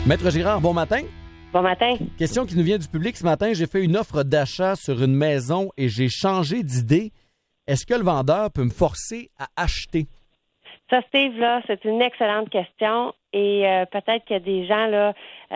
Maître Girard, bon matin. Bon matin. Question qui nous vient du public ce matin. J'ai fait une offre d'achat sur une maison et j'ai changé d'idée. Est-ce que le vendeur peut me forcer à acheter? Ça, Steve, là, c'est une excellente question. Et peut-être que des gens là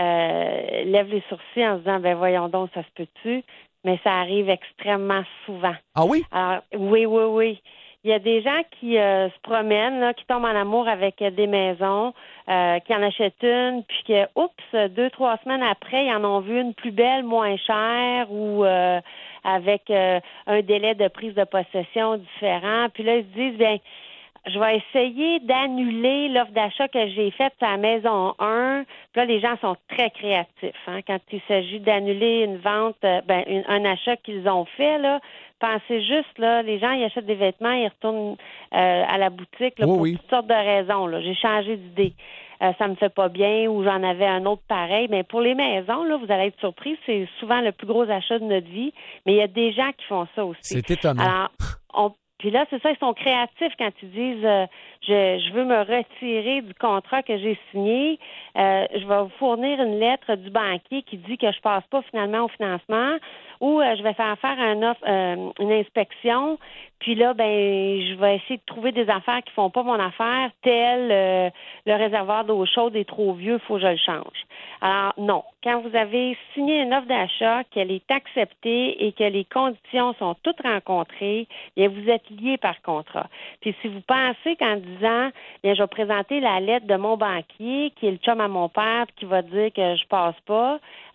lèvent les sourcils en se disant, ben voyons donc, ça se peut-tu? Mais ça arrive extrêmement souvent. Ah oui? Alors, oui. Il y a des gens qui se promènent, là, qui tombent en amour avec des maisons, qui en achètent une, puis que, 2-3 semaines après, ils en ont vu une plus belle, moins chère, ou avec un délai de prise de possession différent. Puis là, ils se disent, bien, je vais essayer d'annuler l'offre d'achat que j'ai faite à la maison 1. Puis là, les gens sont très créatifs. Hein? Quand il s'agit d'annuler une vente, un achat qu'ils ont fait, là, pensez juste, là, les gens, ils achètent des vêtements, ils retournent à la boutique là, pour toutes sortes de raisons. Là. J'ai changé d'idée. Ça me fait pas bien ou j'en avais un autre pareil. Mais pour les maisons, là, vous allez être surpris, c'est souvent le plus gros achat de notre vie. Mais il y a des gens qui font ça aussi. C'est étonnant. Alors, puis là, c'est ça, ils sont créatifs quand ils disent je veux me retirer du contrat que j'ai signé. Je vais vous fournir une lettre du banquier qui dit que je passe pas finalement au financement ou je vais faire une inspection. Puis là, je vais essayer de trouver des affaires qui font pas mon affaire, tel le réservoir d'eau chaude est trop vieux, il faut que je le change. Alors, non. Quand vous avez signé une offre d'achat, qu'elle est acceptée et que les conditions sont toutes rencontrées, bien, vous êtes lié par contrat. Puis si vous pensez qu'en disant, bien, je vais présenter la lettre de mon banquier, qui est le chum à mon père, qui va dire que je passe pas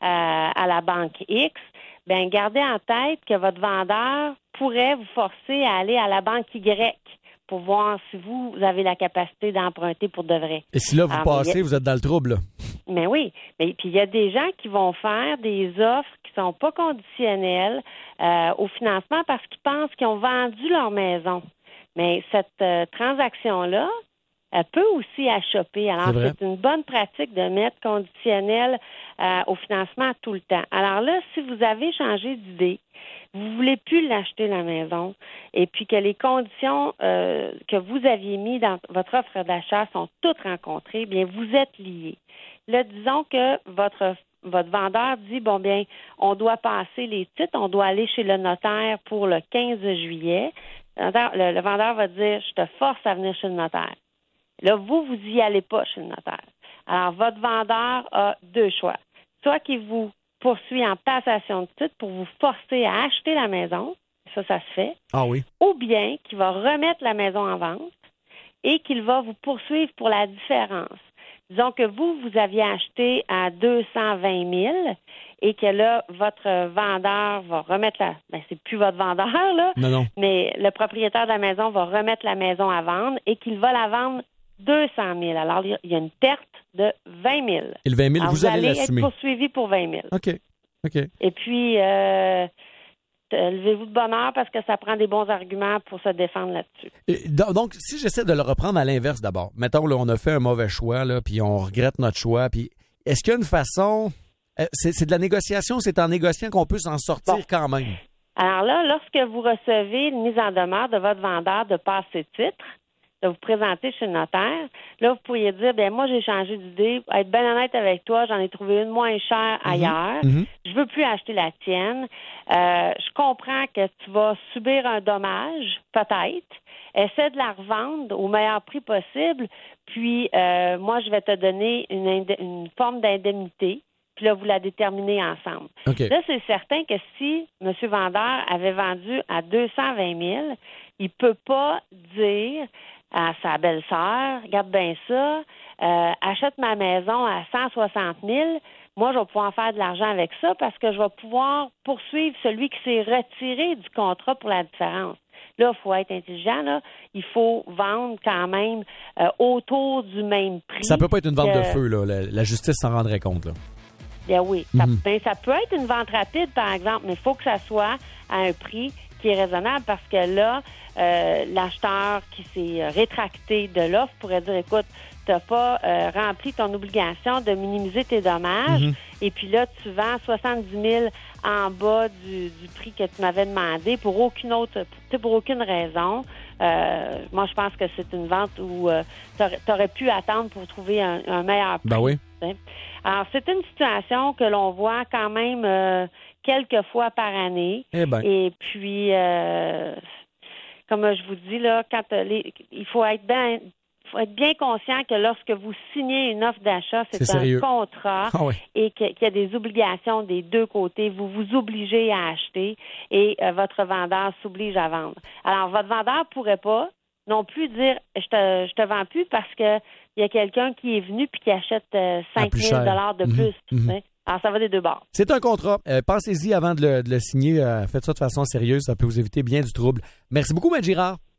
à la banque X, bien, gardez en tête que votre vendeur pourrait vous forcer à aller à la banque Y pour voir si vous avez la capacité d'emprunter pour de vrai. Et si là, vous passez, vous êtes dans le trouble, là. Mais oui. Mais puis il y a des gens qui vont faire des offres qui sont pas conditionnelles au financement parce qu'ils pensent qu'ils ont vendu leur maison. Mais cette transaction-là, elle peut aussi achopper. Alors, c'est une bonne pratique de mettre conditionnel au financement tout le temps. Alors là, si vous avez changé d'idée, vous voulez plus l'acheter la maison, et puis que les conditions que vous aviez mis dans votre offre d'achat sont toutes rencontrées, bien, vous êtes liés. Là, disons que votre vendeur dit, bon, bien, on doit passer les titres, on doit aller chez le notaire pour le 15 juillet. Le vendeur va dire, je te force à venir chez le notaire. Là, vous y allez pas chez le notaire. Alors, votre vendeur a deux choix. Soit qu'il vous poursuit en passation de titre pour vous forcer à acheter la maison, ça se fait. Ah oui. Ou bien qu'il va remettre la maison en vente et qu'il va vous poursuivre pour la différence. Disons que vous aviez acheté à 220 000 et que là, votre vendeur va remettre c'est plus votre vendeur, là. Non. Mais le propriétaire de la maison va remettre la maison à vendre et qu'il va la vendre 200 000. Alors, il y a une perte de 20 000. Et le 20 000, alors, vous allez l'assumer. Être poursuivi pour 20 000. OK. Et puis, levez-vous de bonne heure parce que ça prend des bons arguments pour se défendre là-dessus. Donc, si j'essaie de le reprendre à l'inverse d'abord, mettons, là, on a fait un mauvais choix, là, puis on regrette notre choix, puis est-ce qu'il y a une façon... c'est de la négociation, c'est en négociant qu'on peut s'en sortir quand même? Alors là, lorsque vous recevez une mise en demeure de votre vendeur de passer titre, de vous présenter chez le notaire, là, vous pourriez dire, bien, moi, j'ai changé d'idée. Être bien honnête avec toi, j'en ai trouvé une moins chère ailleurs. Je veux plus acheter la tienne. Je comprends que tu vas subir un dommage, peut-être. Essaie de la revendre au meilleur prix possible. Puis, moi, je vais te donner une forme d'indemnité. Puis là, vous la déterminez ensemble. Okay. Là, c'est certain que si M. Vendeur avait vendu à 220 000, il peut pas dire à sa belle-sœur, regarde bien ça, achète ma maison à 160 000, moi, je vais pouvoir faire de l'argent avec ça parce que je vais pouvoir poursuivre celui qui s'est retiré du contrat pour la différence. Là, il faut être intelligent, là. Il faut vendre quand même autour du même prix. Ça peut pas être une vente de feu, là. La justice s'en rendrait compte, là. Bien oui. Ça peut être une vente rapide, par exemple, mais il faut que ça soit à un prix qui est raisonnable parce que là, l'acheteur qui s'est rétracté de l'offre pourrait dire, écoute, tu n'as pas rempli ton obligation de minimiser tes dommages et puis là, tu vends 70 000 en bas du prix que tu m'avais demandé pour aucune raison. moi, je pense que c'est une vente où tu aurais pu attendre pour trouver un meilleur prix. Ben oui. T'sais. Alors, c'est une situation que l'on voit quand même quelques fois par année. Eh ben. Et puis, comme je vous dis, là, il faut être bien conscient que lorsque vous signez une offre d'achat, c'est un contrat et qu'il y a des obligations des deux côtés. Vous vous obligez à acheter et votre vendeur s'oblige à vendre. Alors, votre vendeur pourrait pas non plus dire « je te vends plus » parce que il y a quelqu'un qui est venu puis qui achète 5 000 $ de plus. Mm-hmm. Alors, ça va des deux bords. C'est un contrat. Pensez-y avant de le signer. Faites ça de façon sérieuse. Ça peut vous éviter bien du trouble. Merci beaucoup, Maître Girard.